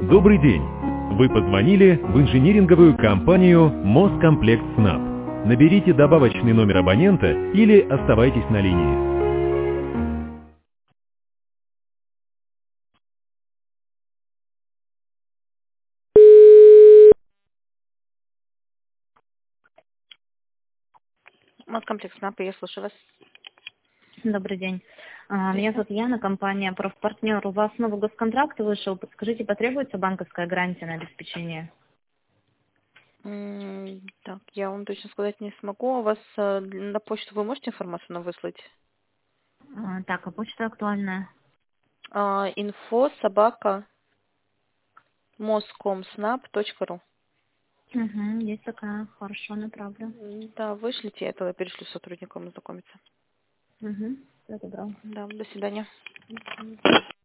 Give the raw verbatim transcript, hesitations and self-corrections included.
Добрый день! Вы позвонили в инжиниринговую компанию Москомплект СНАП. Наберите добавочный номер абонента или оставайтесь на линии. Москомплект СНАП, я слушаю вас. Добрый день. А, Меня зовут Яна, компания «Профпартнер». У вас новый госконтракт вышел. Подскажите, потребуется банковская гарантия на обеспечение? М, Так, я вам точно сказать не смогу. А у вас э, на почту вы можете информацию нам выслать? А, Так, а почта актуальная? А, Инфо собака москомснаб точка ру. Угу, есть такая. Хорошо, направлю. М, Да, вышлите, я тогда перешлю сотрудникам ознакомиться. Угу, всего доброго. Да, до свидания.